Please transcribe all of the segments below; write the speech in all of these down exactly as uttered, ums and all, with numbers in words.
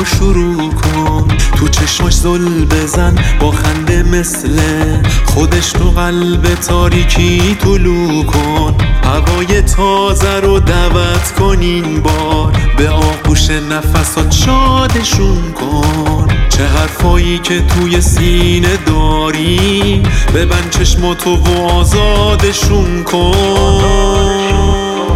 شروع کن، تو چشماش زل بزن با خنده مثل خودش، تو قلب تاریکی طلوع کن. هوای تازه رو دعوت کن این بار، به آغوش نفسات شادشون کن. چه حرفایی که توی سینه داری، ببند چشماتو و آزادشون کن.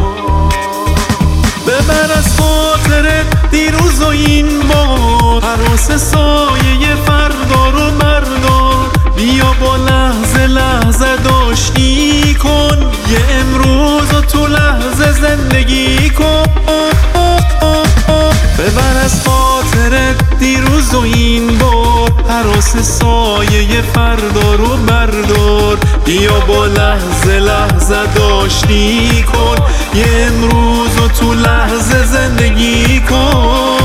ببر از خاطرت دیروز و این بار، هراس سایه فردا رو بردار. بیا با لحظه لحظه داشتی کن، یه امروز و تو لحظه زندگی کن. ببر از خاطرت دیروز و این بار، هراس سایه فردا رو بردار. بیا با لحظه لحظه داشتی کن، یه امروز و تو لحظه زندگی کن.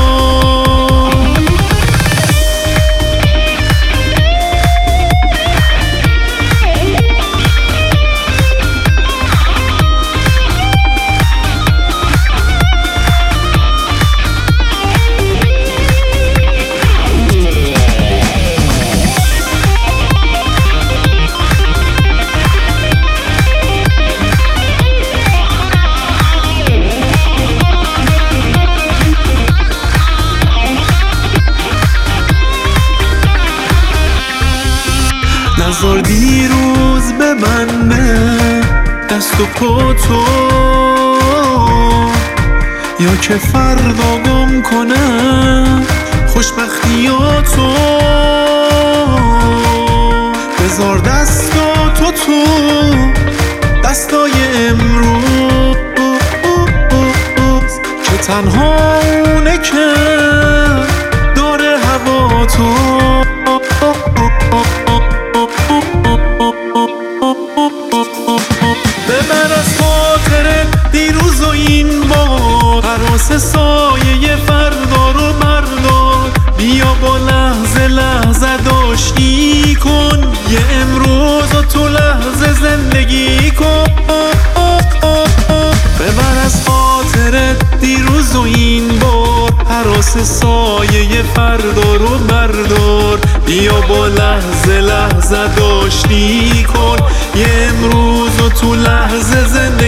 نزار دیروز ببنده دست و پاتو، یا که فردا گم کنه خوشبختیاتو. بذار دستاتو تو دستای امروز، که تنها اونه که داره هوا تو. ببر از خاطرت دیروز و این بار، هراس سایه فردا رو بردار. بیا با لحظه لحظه داشتی کن، یه امروز و تو لحظه زندگی کن. ببر از خاطرت دیروز و این بار، هراس سایه فردا رو بردار. بیا با لحظه لحظه داشتی کن، یه امروز و تو لحظه زندگی